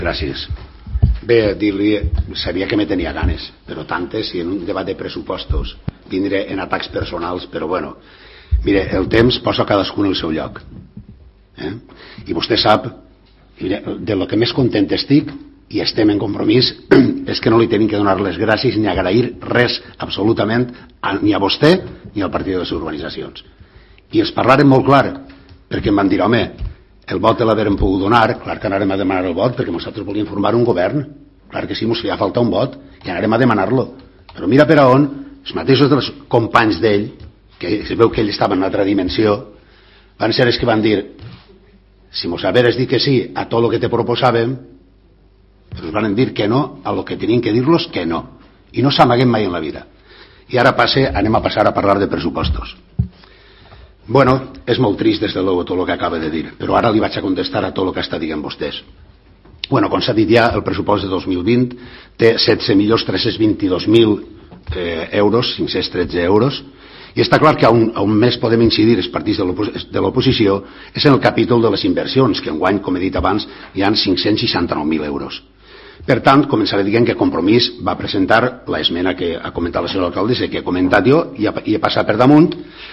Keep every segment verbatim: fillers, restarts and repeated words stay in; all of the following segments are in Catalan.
Gràcies. Bé, dir-li, sabia que me tenia ganes, però tantes, i en un debat de pressupostos vindré en atacs personals, però bueno, mire, el temps posa cadascú en el seu lloc. Eh? I vostè sap, mire, de lo que més content estic, i estem en compromís, és que no li tenim que donar les gràcies ni agrair res absolutament ni a vostè ni al partit de les urbanitzacions. I els parlarem molt clar, perquè em van dir, home, el vot l'haverem pogut donar, clar que anarem a demanar el vot, perquè nosaltres volíem formar un govern, clar que sí, ens feia falta un vot, i anarem a demanar-lo. Però mira per a on, els mateixos dels companys d'ell, que es veu que ell estava en una altra dimensió, van ser els que van dir, si mos haveres dit que sí a tot el que te proposàvem, ens van dir que no a lo que tenien que dir-los que no, i no s'amaguem mai en la vida. I ara passe, anem a passar a parlar de pressupostos. Bueno, és molt trist des de luego tot el que acaba de dir, però ara li vaig a contestar a tot el que està dient vostès. Bueno, com s'ha dit ja, el pressupost de dos mil vint té setze milions tres-cents vint-i-dos mil eh, euros, cinc-cents tretze euros, i està clar que on, on més podem incidir els partits de l'oposició és en el capítol de les inversions, que enguany, com he dit abans, hi ha cinc-cents seixanta-nou mil euros. Per tant, començaré dient que Compromís va presentar l'esmena que ha comentat la senyora alcaldessa, que he comentat jo i he passat per damunt,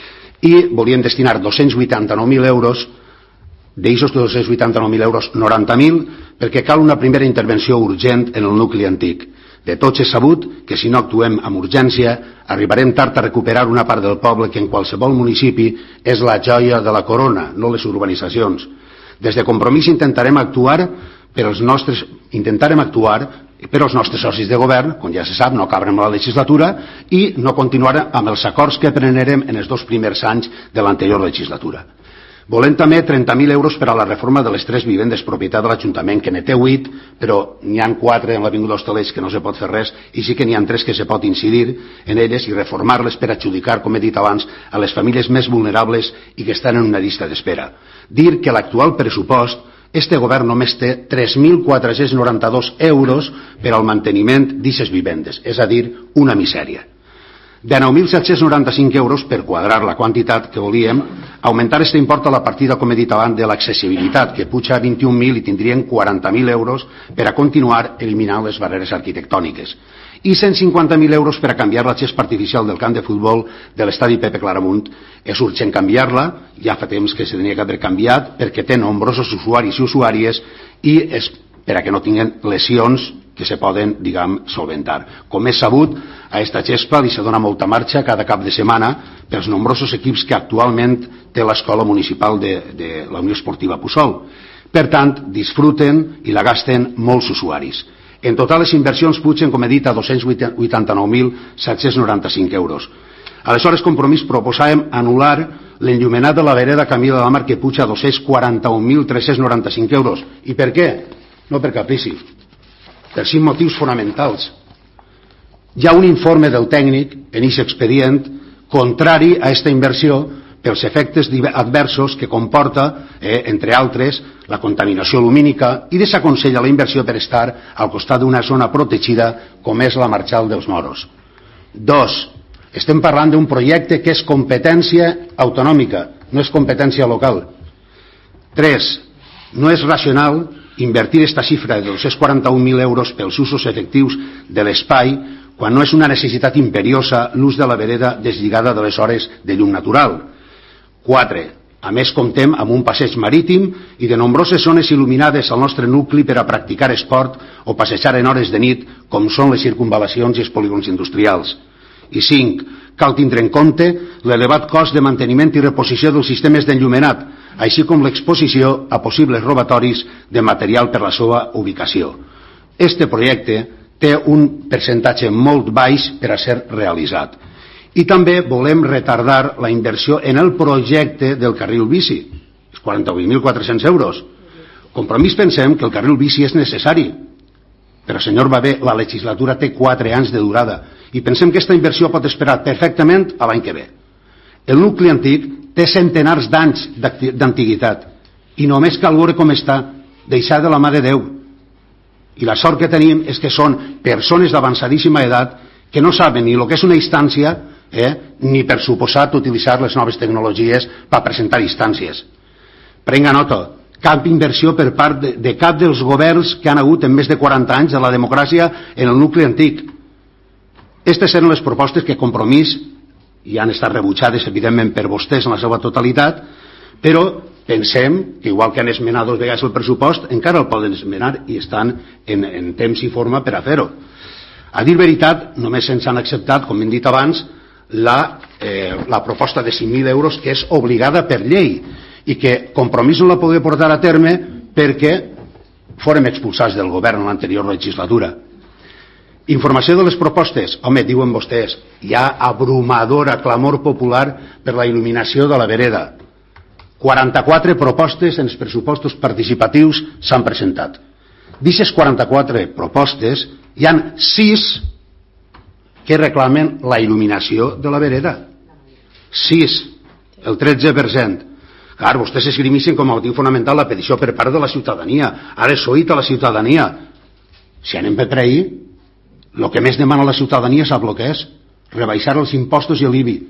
i volien destinar dos-cents vuitanta-nou mil euros, d'aixòs dos-cents vuitanta-nou mil euros, noranta mil, perquè cal una primera intervenció urgent en el nucli antic. De tots és sabut que si no actuem amb urgència arribarem tard a recuperar una part del poble que en qualsevol municipi és la joia de la corona, no les urbanitzacions. Des de Compromís intentarem actuar per als nostres, intentarem actuar per als nostres socis de govern, com ja se sap, no acabarem la legislatura, i no continuar amb els acords que prenerem en els dos primers anys de l'anterior legislatura. Volem també trenta mil euros per a la reforma de les tres vivendes propietat de l'Ajuntament, que ne té huit, però n'hi ha quatre en l'Avinguda Hostalets que no se pot fer res, i sí que n'hi ha tres que se pot incidir en elles i reformar-les per adjudicar, com he dit abans, a les famílies més vulnerables i que estan en una llista d'espera. Dir que l'actual pressupost, este govern només té tres mil quatre-cents noranta-dos euros per al manteniment d'aquestes vivendes, és a dir, una misèria. De nou mil set-cents noranta-cinc euros per quadrar la quantitat que volíem, augmentar aquest import a la partida, com he dit abans, de l'accessibilitat, que puja a vint-i-un mil i tindrien quaranta mil euros per a continuar eliminant les barreres arquitectòniques. I cent cinquanta mil euros per a canviar la gespa artificial del camp de futbol de l'estadi Pepe Claramunt. És urgent canviar-la, ja fa temps que se tenia que haver canviat, perquè té nombrosos usuaris i usuàries i és per a que no tinguin lesions que se poden, diguem, solventar. Com és sabut, a aquesta gespa li se dona molta marxa cada cap de setmana pels nombrosos equips que actualment té l'escola municipal de, de la Unió Esportiva Puçol. Per tant, disfruten i la gasten molts usuaris. En total, les inversions pugen, com he dit, a dos-cents vuitanta-nou mil set-cents noranta-cinc euros. Aleshores, Compromís, proposàvem anul·lar l'enllumenat de la vereda Camí de la Mar, que puja a dos-cents quaranta-un mil tres-cents noranta-cinc euros. I per què? No per caprici. Per cinc motius fonamentals. Hi ha un informe del tècnic en aquest expedient contrari a aquesta inversió pels efectes adversos que comporta, eh, entre altres, la contaminació lumínica, i desaconsella la inversió per estar al costat d'una zona protegida com és la Marxal dels Moros. Dos, estem parlant d'un projecte que és competència autonòmica, no és competència local. Tres, no és racional invertir aquesta xifra de dos-cents quaranta-un mil euros pels usos efectius de l'espai quan no és una necessitat imperiosa l'ús de la vereda deslligada de les hores de llum natural. Quatre, a més comptem amb un passeig marítim i de nombroses zones il·luminades al nostre nucli per a practicar esport o passejar en hores de nit, com són les circunvalacions i els polígons industrials. I cinc, cal tindre en compte l'elevat cost de manteniment i reposició dels sistemes d'enllumenat, així com l'exposició a possibles robatoris de material per la seva ubicació. Este projecte té un percentatge molt baix per a ser realitzat. I també volem retardar la inversió en el projecte del carril bici, els quaranta-vuit mil quatre-cents euros. Compromís, pensem que el carril bici és necessari, però, senyor Babé, la legislatura té quatre anys de durada i pensem que aquesta inversió pot esperar perfectament a l'any que ve. El nucli antic té centenars d'anys d'antiguitat i només cal veure com està, deixar de la mà de Déu. I la sort que tenim és que són persones d'avançadíssima edat que no saben ni el que és una instància, eh, ni per suposat utilitzar les noves tecnologies per presentar instàncies. Prenga nota cap inversió per part de, de cap dels governs que han hagut en més de quaranta anys de la democràcia en el nucli antic. Aquestes eren les propostes que Compromís, i han estat rebutjades evidentment per vostès en la seva totalitat, però pensem que igual que han esmenat dos vegades el pressupost, encara el poden esmenar i estan en, en temps i forma per a fer-ho. A dir veritat, només se'ns han acceptat, com hem dit abans, la, eh, la proposta de cinc mil euros, que és obligada per llei, i que Compromís no la podia portar a terme perquè fórem expulsats del govern en l'anterior legislatura. Informació de les propostes. Home, diuen vostès, hi ha abrumadora clamor popular per la il·luminació de la vereda. quaranta-quatre propostes en els pressupostos participatius s'han presentat. D'aquestes quaranta-quatre propostes, hi han sis que reclamen la il·luminació de la vereda. sis, el tretze per cent. Clar, vostès esgrimixen com a motiu fonamental la petició per part de la ciutadania. Ara és oït a la ciutadania. Si anem per ahí, el que més demana la ciutadania sap el que és? Rebaixar els impostos i l'I B I.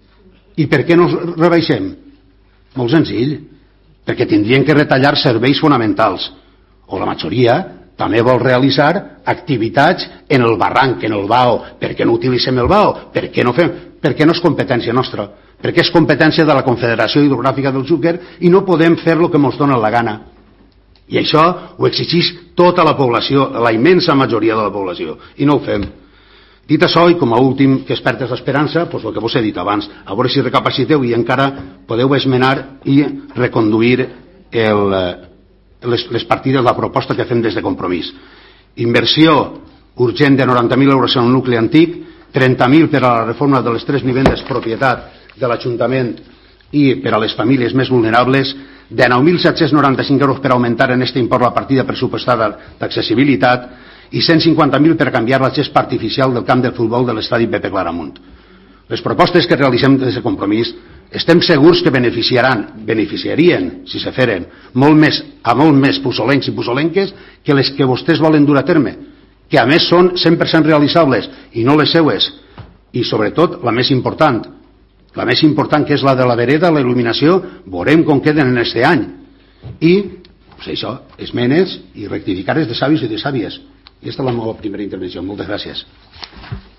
I per què no els rebaixem? Molt senzill. Perquè tindrien que retallar serveis fonamentals. O la majoria també vol realitzar activitats en el barranc, en el B A O. Per què no utilitzem el B A O? Per què no fem? Perquè no és competència nostra. Perquè és competència de la Confederació Hidrogràfica del Xúquer i no podem fer el que ens dona la gana. I això ho exigeix tota la població, la immensa majoria de la població, i no ho fem. Dit això, i com a últim que es perd l'esperança, doncs el que vos he dit abans, a veure si recapaciteu i encara podeu esmenar i reconduir el, les, les partides de la proposta que fem des de Compromís. Inversió urgent de noranta mil euros en el nucli antic, trenta mil per a la reforma de les tres vivendes propietat de l'Ajuntament i per a les famílies més vulnerables, de nou mil set-cents noranta-cinc euros per augmentar en aquest import la partida pressupostada d'accessibilitat i cent cinquanta mil per canviar la gespa artificial del camp de futbol de l'estadi Pepe Claramunt. Les propostes que realitzem des de Compromís estem segurs que beneficiaran, beneficiarien, si se feren, molt més, a molt més pusolencs i pusolenques que les que vostès volen dur a terme, que a més són cent per cent realitzables i no les seues. I sobretot, la més important, la més important que és la de la vereda, la il·luminació, veurem com queden en aquest any. I, pues això, esmenes i rectificar de savis i de sàvies. I aquesta és la meva primera intervenció. Moltes gràcies.